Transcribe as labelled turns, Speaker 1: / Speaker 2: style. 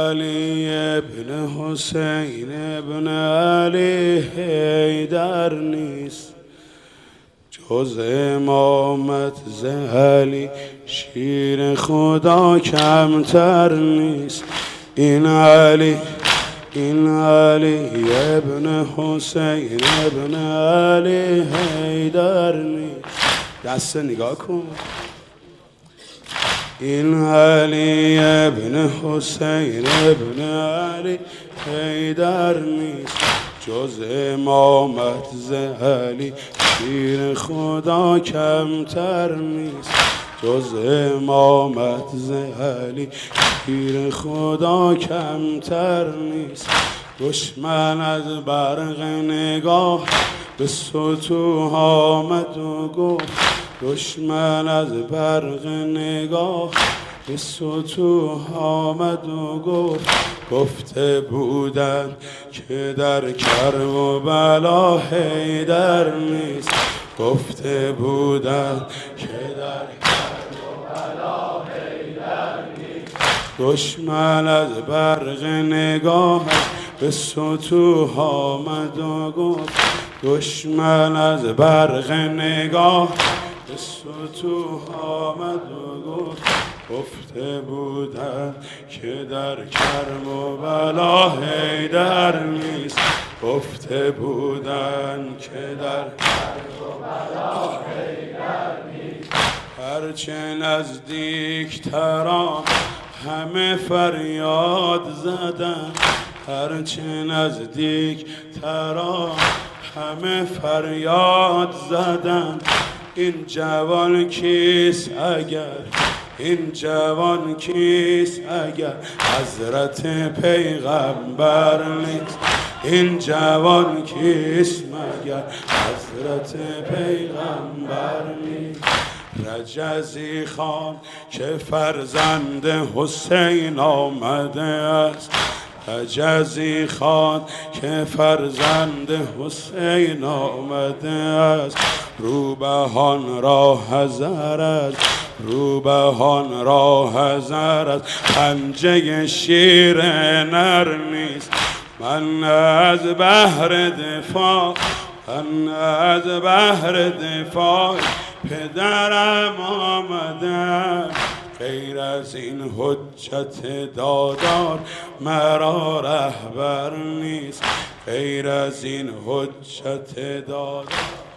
Speaker 1: علی ابن حسین ابن علی حیدر نیست، جز امامت ز علی شیر خدا کمتر نیست. این علی ابن حسین ابن علی حیدر نیست. دست نگاه کن. این علی ابن حسین ابن علی حیدر نیست، جز امامت ز علی شیر خدا کمتر نیست. جز امامت ز علی شیر خدا کمتر نیست. دشمن از برق نگاه به سطوح آمد و گفت، دشمن از برق نگاه به سطوح آمد و گفته بودن که در کرب و بلا حیدر نیست. گفته بودن که در کرب و بلا حیدر نیست. دشمن از برق نگاه به سطوح آمد و گفت، دشمن از برق نگاه به سطوح آمد و گفته بودن که در کرب و بلا حیدر نیست. گفته بودن که در کرب و بلا حیدر نیست. هرچه نزدیک تران همه فریاد زدن، هرچه نزدیک تران همه فریاد زدن. این جوان کیست اگر، این جوان کیست اگر حضرت پیغمبر نیست؟ این جوان کیست مگر حضرت پیغمبر نیست؟ رجزی خان که فرزند حسین آمده است، رجزی خان که فرزند حسین آمده است. روبهان را حذر است، روبهان را حذر است، پنجه شیر نر نیست. من از بحر دفاع، من از بحر دفاع پدرم آمدم. غیر از این حجت دادار مرا رهبر نیست. غیر از این حجت دادار